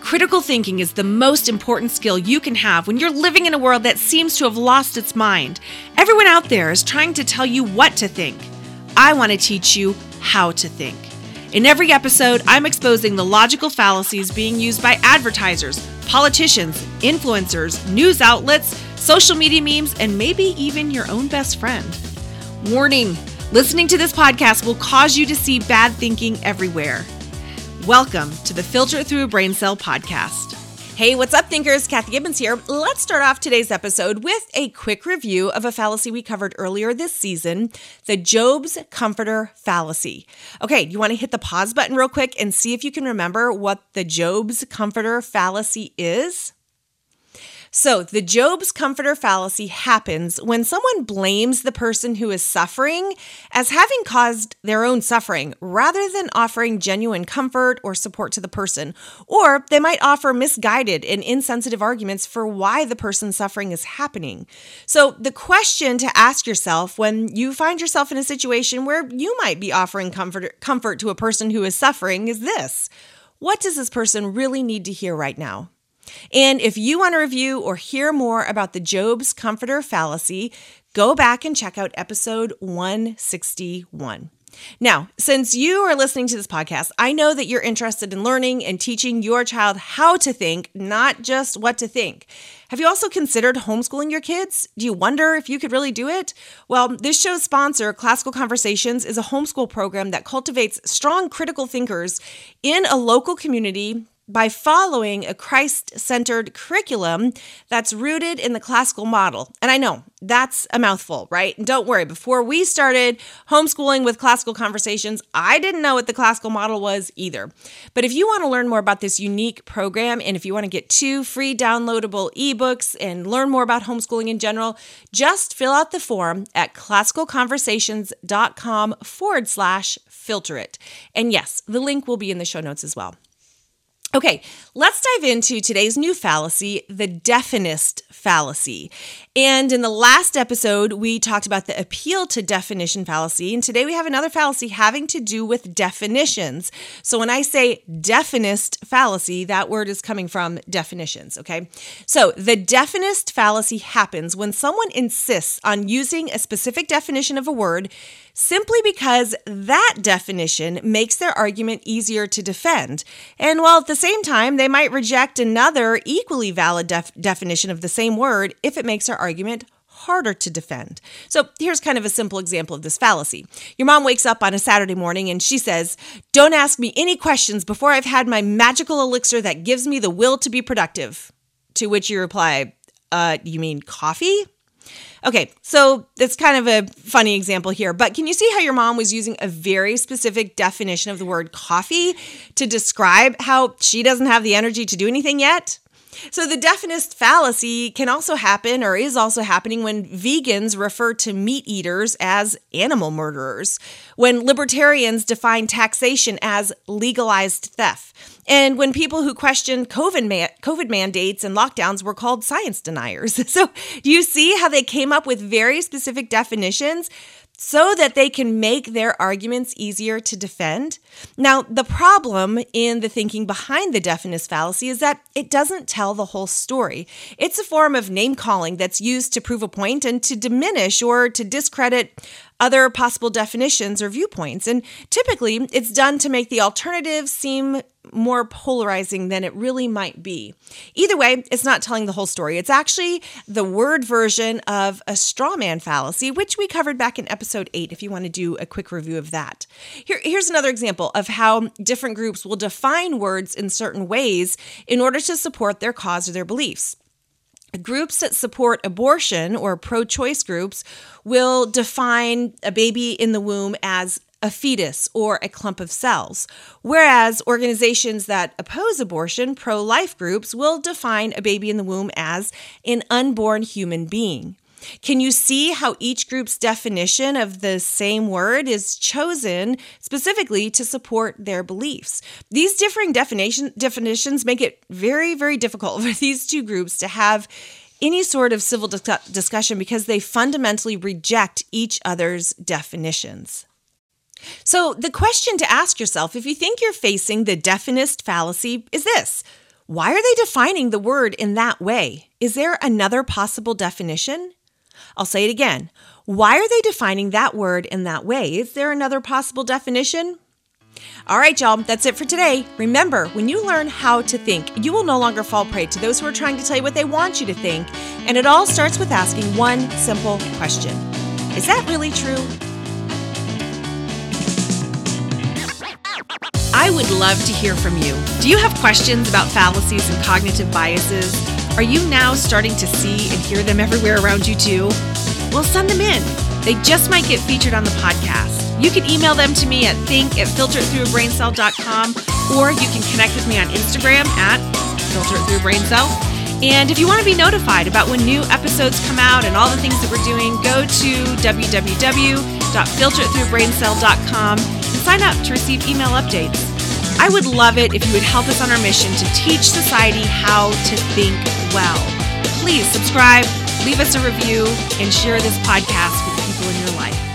Critical thinking is the most important skill you can have when you're living in a world that seems to have lost its mind. Everyone out there is trying to tell you what to think. I want to teach you how to think. In every episode, I'm exposing the logical fallacies being used by advertisers, politicians, influencers, news outlets, social media memes, and maybe even your own best friend. Warning, listening to this podcast will cause you to see bad thinking everywhere. Welcome to the Filter It Through a Brain Cell podcast. Hey, what's up, thinkers? Kathy Gibbons here. Let's start off today's episode with a quick review of a fallacy we covered earlier this season, the Job's Comforter fallacy. Okay, you want to hit the pause button real quick and see if you can remember what the Job's Comforter fallacy is? So, the Job's Comforter fallacy happens when someone blames the person who is suffering as having caused their own suffering, rather than offering genuine comfort or support to the person. Or they might offer misguided and insensitive arguments for why the person's suffering is happening. So, the question to ask yourself when you find yourself in a situation where you might be offering comfort to a person who is suffering is this: what does this person really need to hear right now? And if you want to review or hear more about the Job's Comforter fallacy, go back and check out episode 161. Now, since you are listening to this podcast, I know that you're interested in learning and teaching your child how to think, not just what to think. Have you also considered homeschooling your kids? Do you wonder if you could really do it? Well, this show's sponsor, Classical Conversations, is a homeschool program that cultivates strong critical thinkers in a local community by following a Christ-centered curriculum that's rooted in the classical model. And I know, that's a mouthful, right? And don't worry, before we started homeschooling with Classical Conversations, I didn't know what the classical model was either. But if you want to learn more about this unique program, and if you want to get 2 free downloadable ebooks and learn more about homeschooling in general, just fill out the form at classicalconversations.com/filter it. And yes, the link will be in the show notes as well. Okay, let's dive into today's new fallacy, the definist fallacy. And in the last episode, we talked about the appeal to definition fallacy. And today we have another fallacy having to do with definitions. So when I say definist fallacy, that word is coming from definitions, okay? So the definist fallacy happens when someone insists on using a specific definition of a word simply because that definition makes their argument easier to defend. And while at the same time, they might reject another equally valid definition of the same word if it makes their argument harder to defend. So here's kind of a simple example of this fallacy. Your mom wakes up on a Saturday morning and she says, "Don't ask me any questions before I've had my magical elixir that gives me the will to be productive." To which you reply, you mean coffee? Okay, so it's kind of a funny example here, but can you see how your mom was using a very specific definition of the word coffee to describe how she doesn't have the energy to do anything yet? So the definist fallacy can also happen, or is also happening, when vegans refer to meat eaters as animal murderers, when libertarians define taxation as legalized theft, and when people who question COVID mandates and lockdowns were called science deniers. So do you see how they came up with very specific definitions so that they can make their arguments easier to defend? Now, the problem in the thinking behind the definist fallacy is that it doesn't tell the whole story. It's a form of name-calling that's used to prove a point and to diminish or to discredit other possible definitions or viewpoints. And typically, it's done to make the alternative seem more polarizing than it really might be. Either way, it's not telling the whole story. It's actually the word version of a straw man fallacy, which we covered back in episode 8, if you want to do a quick review of that. Here's another example of how different groups will define words in certain ways in order to support their cause or their beliefs. Groups that support abortion, or pro-choice groups, will define a baby in the womb as a fetus or a clump of cells, whereas organizations that oppose abortion, pro-life groups, will define a baby in the womb as an unborn human being. Can you see how each group's definition of the same word is chosen specifically to support their beliefs? These differing definitions make it very, very difficult for these two groups to have any sort of civil discussion because they fundamentally reject each other's definitions. So the question to ask yourself, if you think you're facing the definist fallacy, is this: Why are they defining the word in that way? Is there another possible definition? I'll say it again. Why are they defining that word in that way? Is there another possible definition? All right, y'all, that's it for today. Remember, when you learn how to think, you will no longer fall prey to those who are trying to tell you what they want you to think. And it all starts with asking one simple question. Is that really true? I would love to hear from you. Do you have questions about fallacies and cognitive biases? Are you now starting to see and hear them everywhere around you too? Well, send them in. They just might get featured on the podcast. You can email them to me at think@filteritthroughabraincell.com, or you can connect with me on Instagram at filteritthroughabraincell. And if you want to be notified about when new episodes come out and all the things that we're doing, go to www.filteritthroughabraincell.com and sign up to receive email updates. I would love it if you would help us on our mission to teach society how to think well. Please subscribe, leave us a review, and share this podcast with people in your life.